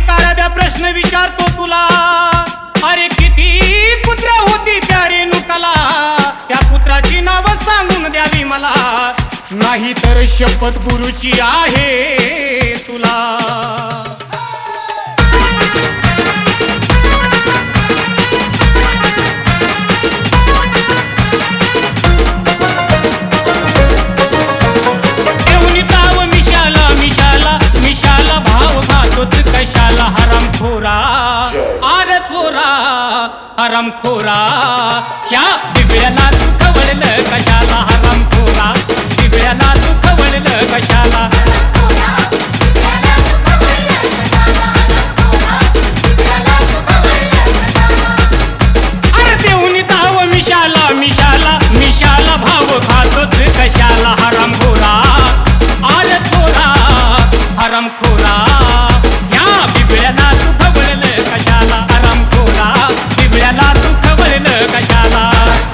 तारद्या प्रश्न विचारतो तुला, अरे किती पुत्र होती त्या रेणुकाला, त्या पुत्राची नाव सांगून द्यावी मला, नाही तर शपथ गुरुची आहे तुला. कशाला हरामखोरा, आर चोरा हरामखोरा, ह्या बिबळ्याला तू खवळलं कशाला हरामखोरा, बिबळ्याला तू खवळलं कशाला. अरे देऊन ताव मिशाला मिशाला मिशाला भाव खातोच कशाला हरामखोरा, आर चोरा हरामखोरा, बिबळ्याला तू खवळलं कशाला हरामखोरा, बिबळ्याला तू खवळलं कशाला.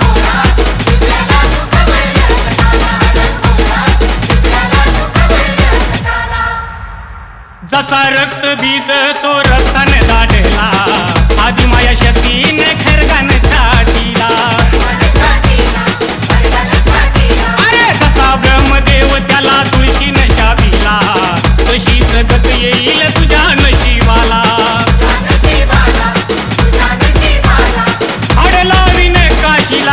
जसा रक्त बीज तो रक्ताने दाढला, आधी माया शक्तीने खरगान छाटीला. अरे जसा ब्रह्मदेव त्याला तुळशीने शापिला, तशीच गत येईल तुझ्या नशिबाला. हाड लावीन काशीला,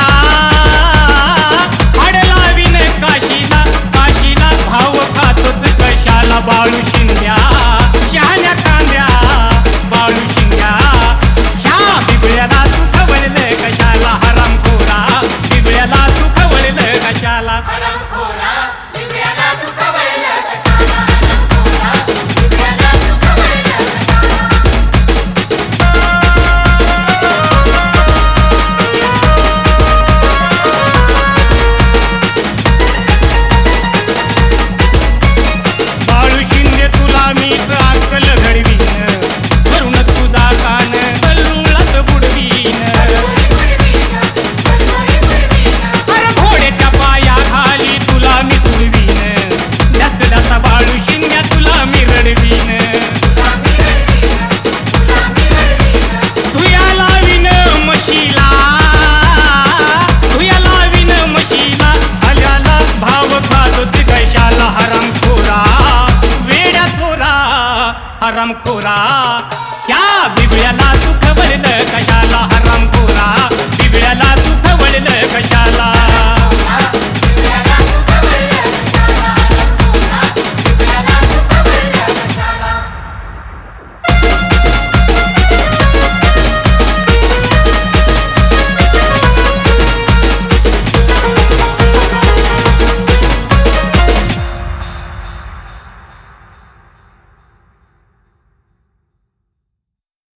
हाड लावीन काशीला, काशीला भाव खातोच कशाला बाळू शिंद्या, शहाण्या कांद्या बाळू शिंद्या, ह्या बिबळ्याला तू खवळलं कशाला हरामखोरा, बिबळ्याला तू खवळलं कशाला. हरामखोरा, त्या बिबळ्याला तू खवळलं कशाला हराम.